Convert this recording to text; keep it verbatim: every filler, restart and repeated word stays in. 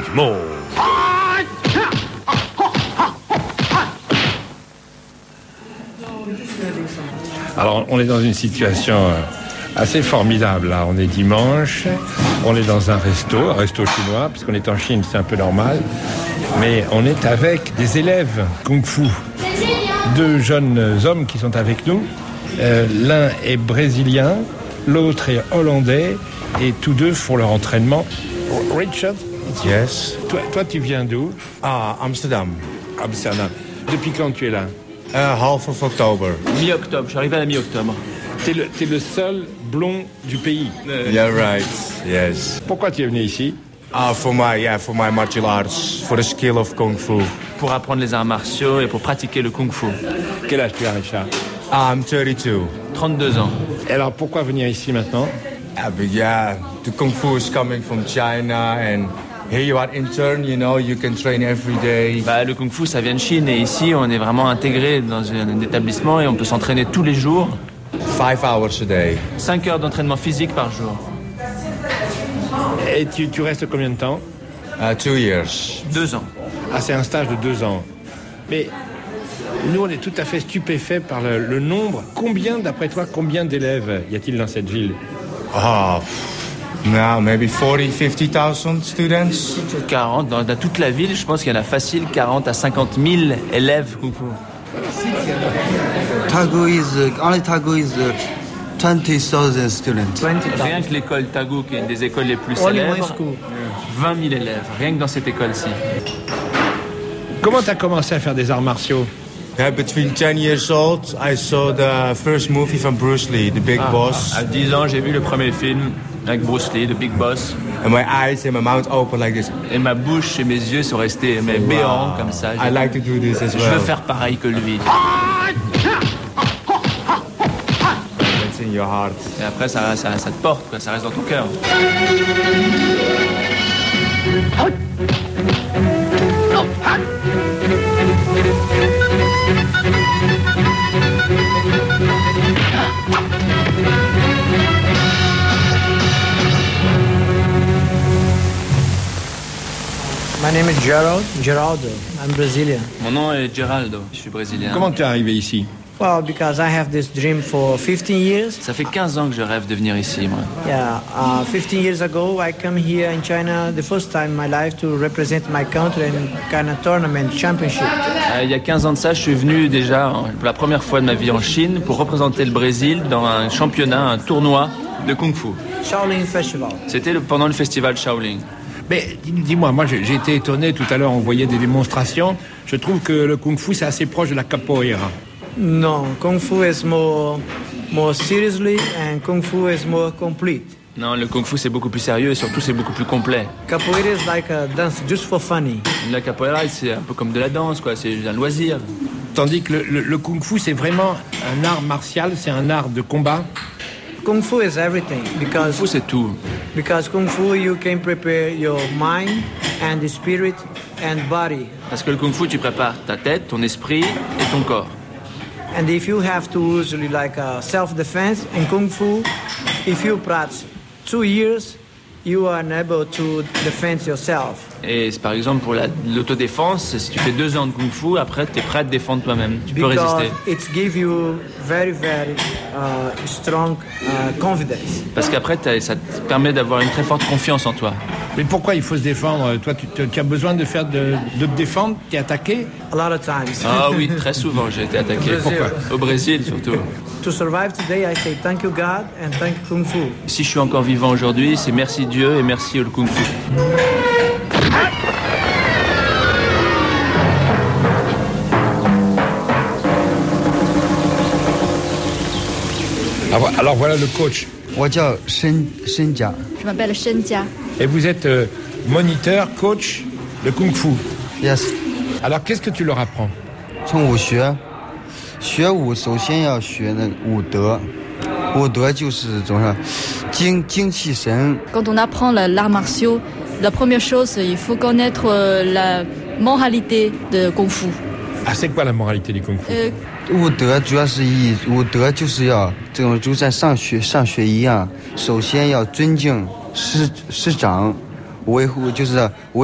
du monde. Alors, on est dans une situation assez formidable, là. On est dimanche, on est dans un resto, un resto chinois, puisqu'on est en Chine, c'est un peu normal. Mais on est avec des élèves kung-fu. Deux jeunes hommes qui sont avec nous. Euh, l'un est brésilien, l'autre est hollandais, et tous deux font leur entraînement. Richard? Yes. Toi, toi tu viens d'où? Ah, Amsterdam. Amsterdam. Depuis quand tu es là? Uh, half of October. Mi-octobre, je suis arrivé à la mi-octobre. T'es le, t'es le seul blond du pays. Uh, yeah, right. Yes. Pourquoi tu es venu ici? Ah, for my yeah, for my martial arts, for the skill of kung fu. Pour apprendre les arts martiaux et pour pratiquer le kung-fu. Quel âge tu as, Richard? Ah, I'm thirty-two. trente-deux ans. Et alors, pourquoi venir ici maintenant? Ah, but yeah, the kung fu is coming from China, and here you are intern, you know, you can train every day. Bah, le kung-fu, ça vient de Chine, et ici, on est vraiment intégré dans un établissement et on peut s'entraîner tous les jours. Five hours a day. Cinq heures d'entraînement physique par jour. Et tu, tu restes combien de temps? Uh, two years. Deux ans. Ah, c'est un stage de deux ans. Mais nous, on est tout à fait stupéfaits par le, le nombre. Combien, d'après toi, combien d'élèves y a-t-il dans cette ville? Oh, now maybe forty, fifty thousand students. quarante, dans, dans toute la ville, je pense qu'il y en a facile quarante à cinquante mille élèves kung-fu. Tagu is, uh, only Tagu is uh, twenty thousand students. Rien que l'école Tagu, qui est une des écoles les plus célèbres, vingt mille élèves, rien que dans cette école-ci. Comment tu as commencé à faire des arts martiaux? Yeah, between ten years old, I saw the first movie from Bruce Lee, The Big Ah, Boss. À dix ans, j'ai vu le premier film avec Bruce Lee, The Big Boss. And my eyes and my mouth open like this. Et ma bouche et mes yeux sont restés mais béants comme ça. I like to do this as Je well. veux faire pareil que lui. It's in your heart. Et après, ça, ça, ça te porte, quoi, ça reste dans ton cœur. My name is Gerald, Geraldo. I'm Brazilian. Mon nom est Geraldo, je suis brésilien. Comment tu es arrivé ici? Well, because I have this dream for fifteen years. Ça fait quinze ans que je rêve de venir ici, moi. Yeah, uh, fifteen years ago, I come here in China the first time in my life to represent my country in kind of tournament championship. Euh, il y a quinze ans de ça, je suis venu déjà pour la première fois de ma vie en Chine pour représenter le Brésil dans un championnat, un tournoi de kung-fu. Shaolin Festival. C'était le, pendant le festival Shaolin. Mais dis-moi, moi j'ai été étonné, tout à l'heure on voyait des démonstrations. Je trouve que le kung-fu c'est assez proche de la capoeira. No, Kung Fu is more, more seriously and Kung Fu is more complete. Non, le kung-fu c'est beaucoup plus sérieux et surtout c'est beaucoup plus complet. Capoeira is like a dance just for funny. La capoeira c'est un peu comme de la danse, quoi. C'est un loisir. Tandis que le, le, le kung-fu c'est vraiment un art martial, c'est un art de combat. Kung Fu is everything because Kung-fu c'est tout. because Kung Fu you can prepare your mind and the spirit and body. Parce que le kung-fu tu prépares ta tête, ton esprit et ton corps. And if you have to usually like a self-defense in Kung Fu, if you practice two years, you are unable to defend yourself. Et c'est par exemple pour la, l'autodéfense, si tu fais deux ans de kung-fu, après tu es prêt à te défendre toi-même. Tu peux Because résister. it gives you very, very uh, strong uh, confidence. Parce qu'après t'as- ça te permet d'avoir une très forte confiance en toi. Mais pourquoi il faut se défendre? Toi, tu, tu as besoin de faire de, de te défendre? T'es attaqué? A lot of times. Ah oui, très souvent j'ai été attaqué. Brésil. Pourquoi? Au Brésil surtout. To survive today, I say thank you God and thank you Kung Fu. Si je suis encore vivant aujourd'hui, c'est merci Dieu et merci le kung-fu. Alors, alors voilà le coach. 我叫申申家， Je m'appelle Shen Jia. Et vous êtes euh, moniteur, coach de kung-fu. yes， Alors qu'est-ce que tu leur apprends? 从武学，学武首先要学那个武德，武德就是怎么说，精精气神。 Quand on apprend la- l'art martiaux, la première chose, il faut connaître euh, la moralité de Kung Fu. Ah, c'est quoi la moralité du kung-fu? Euh, 武德主要是以武德就是要这种就像上学上学一样，首先要尊敬师师长，维护就是维。